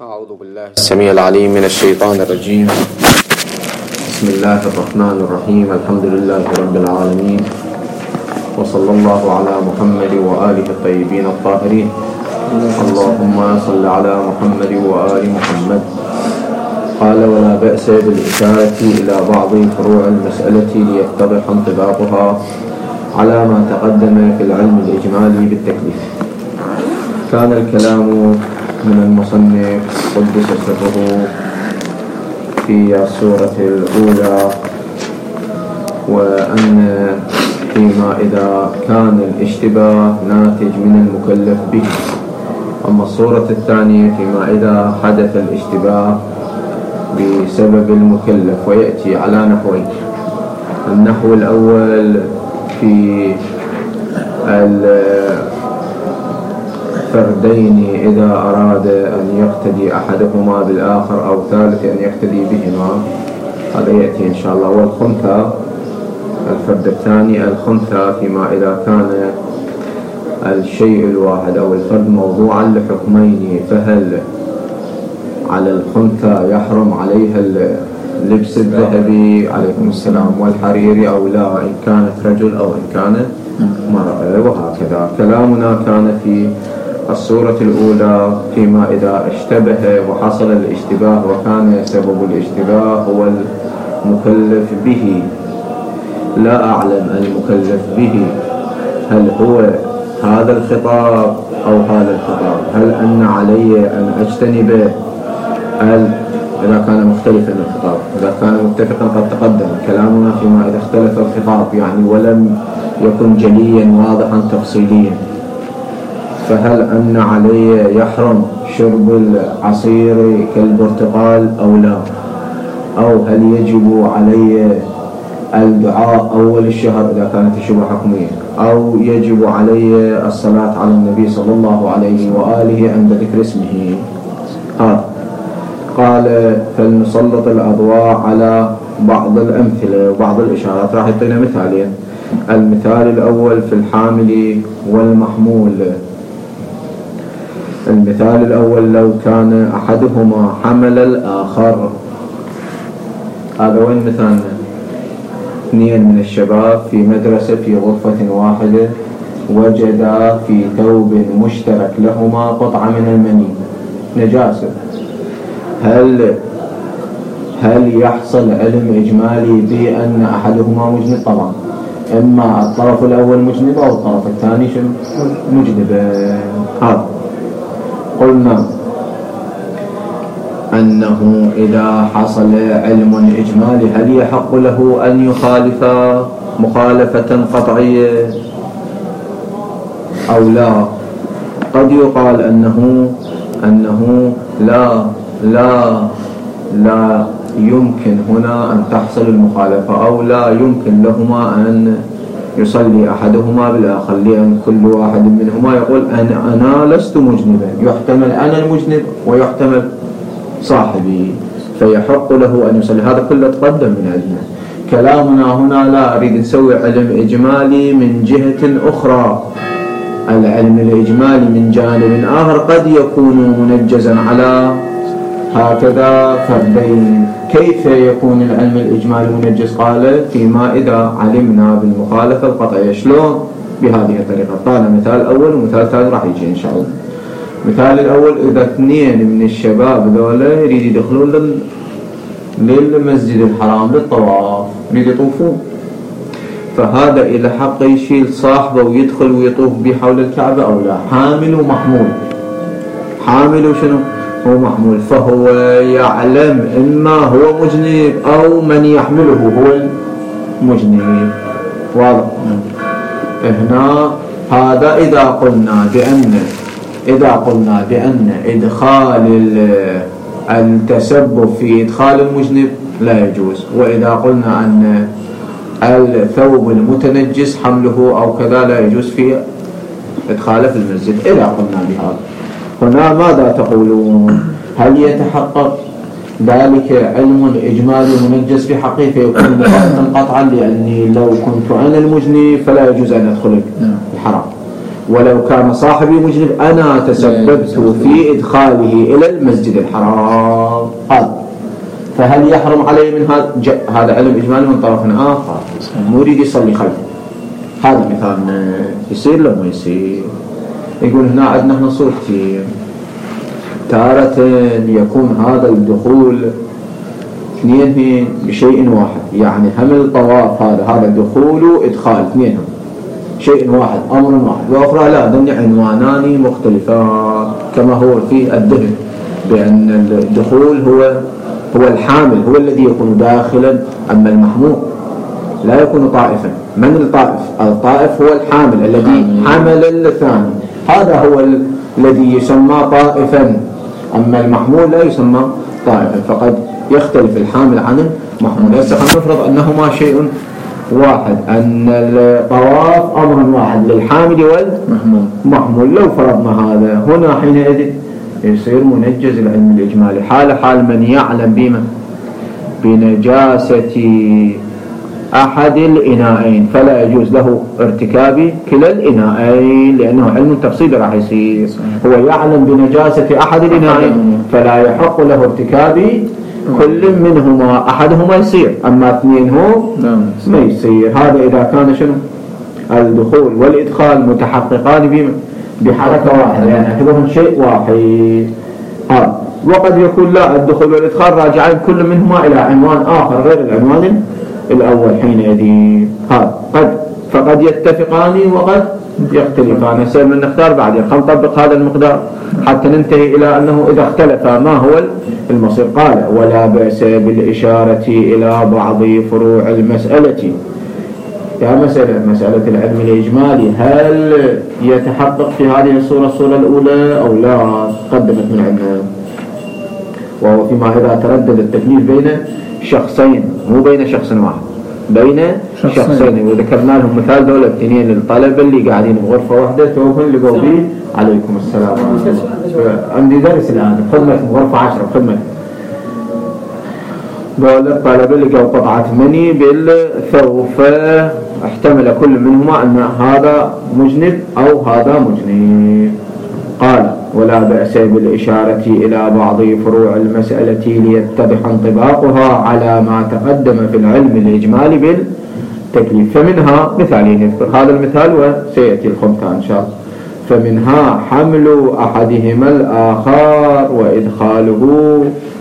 أعوذ بالله السميع العليم من الشيطان الرجيم. بسم الله الرحمن الرحيم. الحمد لله رب العالمين، وصلى الله على محمد وآله الطيبين الطاهرين. اللهم صل على محمد وآل محمد. قال: ولا بأس بالإشارة إلى بعض فروع المسألة ليتضح انطباقها على ما تقدم في العلم الإجمالي بالتكليف. كان الكلام من المصنف قدس سره في السورة الأولى، وأن فيما إذا كان الاشتباه ناتج من المكلف به. أما الصورة الثانية فيما إذا حدث الاشتباه بسبب المكلف، ويأتي على نحوين. النحو الأول في الفردين إذا أراد أن يقتدي أحدهما بالآخر أو ثالث أن يقتدي بهما، هذا يأتي إن شاء الله. والخنثى الفرد الثاني الخنثى فيما إذا كان الشيء الواحد أو الفرد موضوعا لحكمين، فهل على الخنثى يحرم عليها اللبس الذهبي عليكم السلام والحريري أو لا، إن كانت رجل أو إن كانت مرأة، وهكذا. كلامنا كان في الصورة الأولى فيما إذا اشتبه وحصل الاشتباه وكان سبب الاشتباه هو المكلف به. لا أعلم المكلف به هل هو هذا الخطاب أو هذا الخطاب، هل أن علي أن أجتنبه، إذا كان مختلفا الخطاب. إذا كان متفقا قد تقدم كلامنا فيما إذا اختلف الخطاب يعني ولم يكن جليا واضحا تفصيليا، فهل أن علي يحرم شرب العصير كالبرتقال أو لا، أو هل يجب علي الدعاء أول الشهر إذا كانت الشبهة حكمية، أو يجب علي الصلاة على النبي صلى الله عليه وآله عند ذكر اسمه. قال: فلنسلط الأضواء على بعض الأمثلة وبعض الإشارات. راح يعطينا مثالين. المثال الأول في الحامل والمحمول. المثال الأول: لو كان أحدهما حمل الآخر. هذا وين مثالنا؟ اثنين من الشباب في مدرسة في غرفة واحدة وجدا في ثوب مشترك لهما قطعة من المني نجاسة. هل يحصل علم إجمالي بأن أحدهما مجنب؟ طبعا، إما الطرف الأول مجنب أو الطرف الثاني مجنب. هذا قلنا أنه إذا حصل علم إجمالي هل يحق له أن يخالف مخالفة قطعية أو لا؟ قد يقال أنه لا يمكن هنا أن تحصل المخالفة، أو لا يمكن لهما أن يصلي أحدهما بالآخر، لأن كل واحد منهما يقول أنا لست مجنبا. يحتمل أنا المجنب ويحتمل صاحبي، فيحق له أن يصلي. هذا كله تقدم من علمنا. كلامنا هنا لا أريد نسوي علم إجمالي من جهة أخرى. العلم الإجمالي من جانب آخر قد يكون منجزا على هكذا فردين. كيف يكون العلم الإجمالي منجز؟ قال: فيما إذا علمنا بالمخالفة القطعية. شلون؟ بهذه الطريقة. طال مثال أول ومثال ثاني راح يجي إن شاء الله. مثال الأول: إذا اثنين من الشباب ذولا يريد يدخلون للمسجد الحرام للطواف، يريد يطوفون، فهذا إلى حق يشيل صاحبه ويدخل ويطوف بحول الكعبة أو لا؟ حامل ومحمول. حامل وشنو؟ هو محمول، فهو يعلم إما هو مجنب أو من يحمله هو المجنب. واضح؟ هنا هذا إذا قلنا بأن إدخال التسبب في إدخال المجنب لا يجوز، وإذا قلنا أن الثوب المتنجس حمله أو كذا لا يجوز في إدخاله في المسجد. إذا قلنا بهذا هنا ماذا تقولون؟ هل يتحقق ذلك علم إجمالي منجز في حقه فيكون مؤقتا قطعا، لأني لو كنت أنا المجنب فلا يجوز أن أدخل الحرام، ولو كان صاحبي مجنب أنا تسببت في إدخاله إلى المسجد الحرام. فهل يحرم عليه من هذا علم إجمالي من طرف آخر مريد يصلي خلفه؟ هذا مثال يصير لو ما يصير؟ يقول هنا عندنا احنا صورتين، تارة يكون هذا الدخول اثنين بشيء واحد، يعني هم الطواف هذا الدخول وإدخال اثنين شيء واحد أمر واحد، وأخرى لا ضمن عنوانان مختلفات كما هو في الدهن، بأن الدخول هو الحامل، هو الذي يكون داخلا، أما المحمول لا يكون طائفا. من الطائف؟ الطائف هو الحامل الذي حمل الثاني، هذا هو الذي يسمى طائفا، أما المحمول لا يسمى طائفا، فقد يختلف الحامل عن المحمول. نفرض أنهما شيء واحد، أن الطواف أمر واحد للحامل والمحمول، لو فرضنا هذا هنا حينئذ يصير منجز العلم الإجمالي حال من يعلم بنجاسة أحد الإناءين، فلا يجوز له ارتكاب كلا الإناءين، لأنه علم تفصيل راح يصير. هو يعلم بنجاسة أحد الإناءين فلا يحق له ارتكاب كل منهما، أحدهما يصير أما اثنين هو ما يصير. هذا إذا كان شنو الدخول والإدخال متحققان بحركة واحدة، يعني اعتبرهم شيء واحد. وقد يكون لا، الدخول والإدخال راجعين كل منهما إلى عنوان آخر غير العنوان الأول، حينئذ فقد يتفقان وقد يختلفان. سير من نختار بعدين نطبق هذا المقدار حتى ننتهي إلى أنه إذا اختلف ما هو المصير. قال ولا بأس بالإشارة إلى بعض فروع المسألة. يا مسألة العلم الإجمالي هل يتحقق في هذه الصورة الأولى أو لا؟ قدمت من عندنا، وهو فيما إذا تردد التكليف بين شخصين، مو بين شخص واحد، بين شخصين. وذكرنا لهم مثال دولة اثنين للطلبة اللي قاعدين بغرفة واحدة توفن اللي قوبي عليكم السلام. عندي درس الآن بخدمة غرفة 10 بخدمة دولة الطلبة اللي قاعد قطعة مني بالثوب، فاحتمل كل منهما أن هذا مجنب أو هذا مجنب. قال ولا بأس بالإشارة إلى بعض فروع المسألة ليتضح انطباقها على ما تقدم في العلم الإجمالي بالتكليف. فمنها مثالين يذكر هذا المثال وسيأتي الخمسة إن شاء الله. فمنها حمل أحدهما الآخر وإدخاله